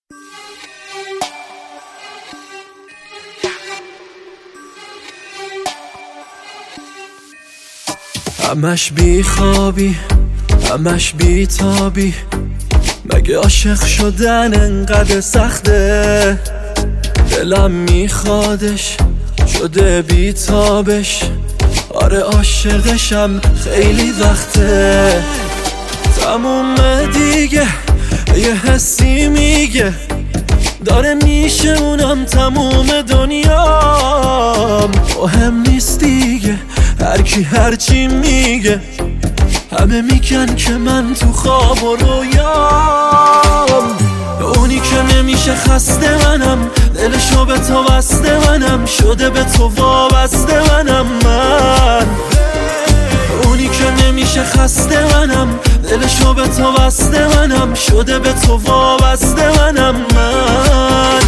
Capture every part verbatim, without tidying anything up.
همش بی خوابی، همش بی تابی، مگه عاشق شدن انقدر سخته؟ دلم میخوادش شده بی تابش، آره عاشقشم خیلی وقته. تموم دیگه یه حسی میگه داره میشه اونم تموم دنیام، مهم نیست دیگه هر کی هر چی میگه، همه میگن که من تو خواب و رویام. اونی که نمیشه خسته منم، دلشو به تو بسته منم، شده به تو وابسته منم من. اونی که نمیشه خسته منم، دلشو به تو بسته منم، شده به تو وابسته منم من.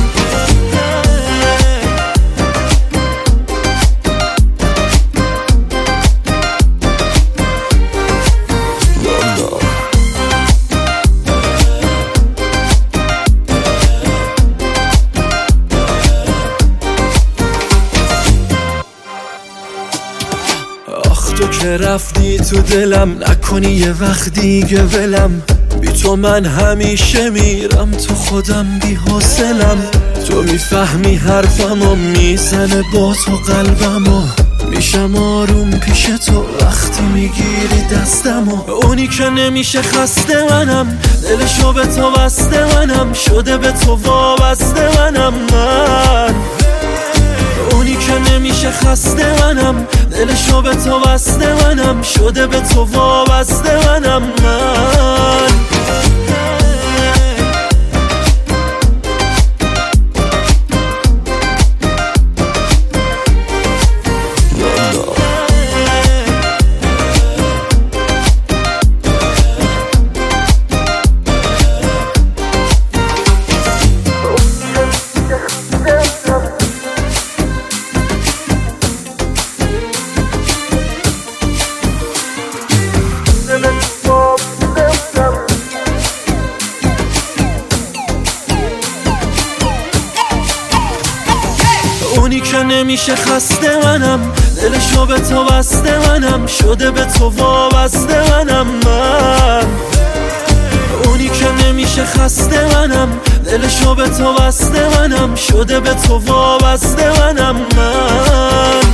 تو که رفتی تو دلم، نکنی یه وقت دیگه ولم، بی تو من همیشه میرم تو خودم بی حوصلم. تو میفهمی حرفمو میزنه با تو قلبمو، میشم آروم پیش تو وقتی میگیری دستمو. اونی که نمیشه خسته منم، دلشو به تو بسته منم، شده به تو وابسته منم من. اونی که نمیشه خسته منم، دلشو به تو بسته منم، شده به تو وابسته منم من. اونی که نمیشه خسته منم، دلشو به تو بسته منم، شده به تو وابسته منم من. اونی که نمیشه خسته منم، دلشو به تو بسته منم، شده به تو وابسته منم من.